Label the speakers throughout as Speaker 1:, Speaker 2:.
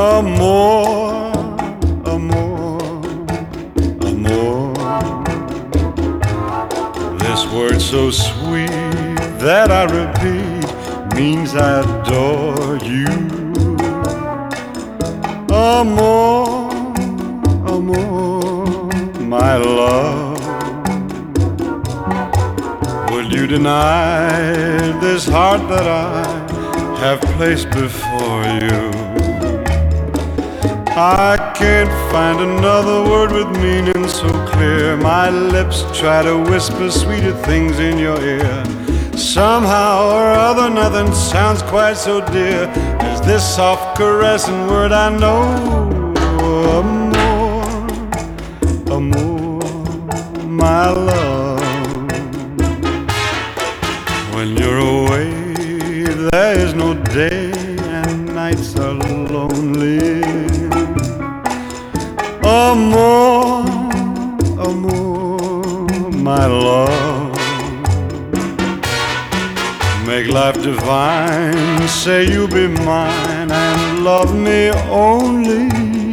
Speaker 1: Amor, amor, amor. This word so sweet that I repeat means I adore you. Amor, amor, my love. Would you deny this heart that I have placed before you? I can't find another word with meaning so clear. My lips try to whisper sweeter things in your ear. Somehow or other nothing sounds quite so dear as this soft caressing word I know. Amor, amor, my love. When you're away, there is no day and nights are lonely. Amor, amor, my love. Make life divine, say you'll be mine and love me only.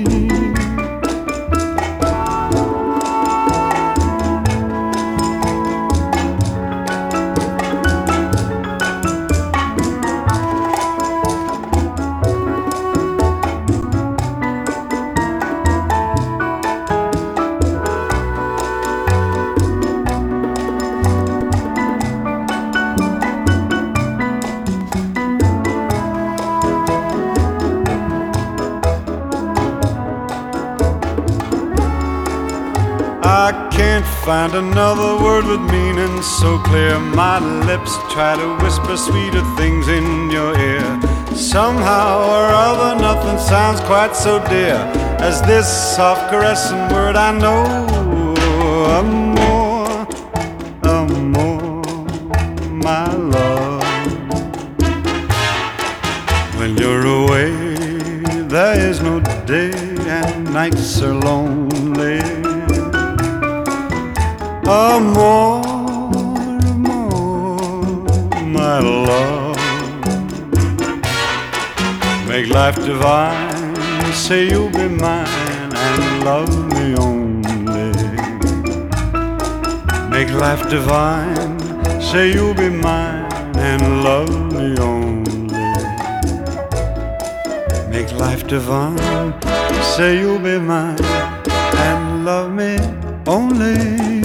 Speaker 1: I can't find another word with meaning so clear. My lips try to whisper sweeter things in your ear. Somehow or other nothing sounds quite so dear as this soft caressing word I know. Amor, amor, my love. When you're away, there is no day and nights are lonely. Amor, amor, my love. Make life divine, say you'll be mine and love me only. Make life divine, say you'll be mine and love me only. Make life divine, say you'll be mine and love me only.